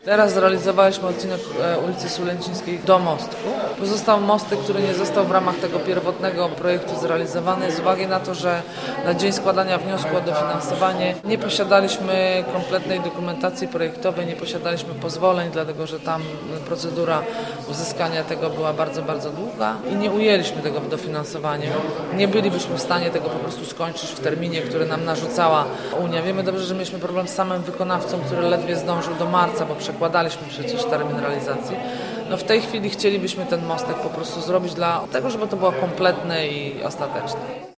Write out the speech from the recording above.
Teraz zrealizowaliśmy odcinek ulicy Sulęcińskiej do Mostku. Pozostał mostek, który nie został w ramach tego pierwotnego projektu zrealizowany z uwagi na to, że na dzień składania wniosku o dofinansowanie nie posiadaliśmy kompletnej dokumentacji projektowej, nie posiadaliśmy pozwoleń, dlatego że tam procedura uzyskania tego była bardzo, bardzo długa i nie ujęliśmy tego w dofinansowaniu. Nie bylibyśmy w stanie tego po prostu skończyć w terminie, który nam narzucała Unia. Wiemy dobrze, że mieliśmy problem z samym wykonawcą, który ledwie zdążył do marca, bo przekładaliśmy przecież termin realizacji. No w tej chwili chcielibyśmy ten mostek po prostu zrobić dla tego, żeby to było kompletne i ostateczne.